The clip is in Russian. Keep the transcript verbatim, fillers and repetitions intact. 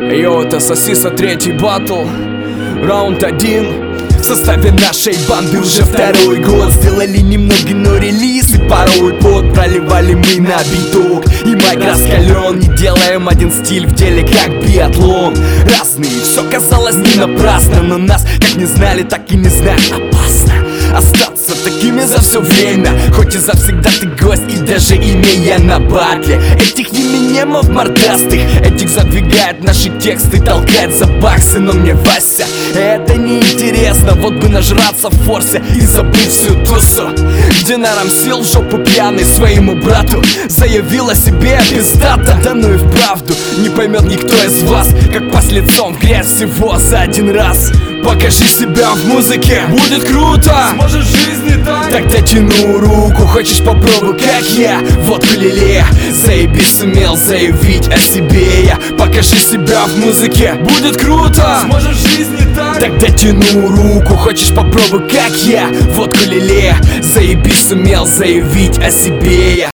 Йоу, это Сосиса, третий батл, раунд один. В составе нашей банды уже второй год. Сделали немного, но релиз и порой пот проливали мы на биток. И майк раскален, не делаем один стиль в деле, как биатлон. Разные, все казалось не напрасно, но нас как не знали, так и не знаем. Опасно остаться такими за все время, хоть и завсегда ты гость, и даже имея на батле. Этих еминемов мордастых, этих задвигает наши тексты, толкает за баксы. Но мне, Вася, это не интересно. Вот бы нажраться в форсе и забыть всю тусу, где нарамсил в жопу пьяный своему брату, заявил о себе пиздата. Да ну и вправду не поймет никто из вас, как пасть лицом в грязь всего за один раз. Покажи себя в музыке, будет круто. Сможешь в жизни так. Тогда тяну руку, хочешь попробуй, как я. Вот лиле, заебись, сумел заявить о себе я. Покажи себя в музыке, будет круто. Сможешь в жизни так. Тогда тяну руку, хочешь попробуй, как я. Вот лиле, заебись, сумел заявить о себе я.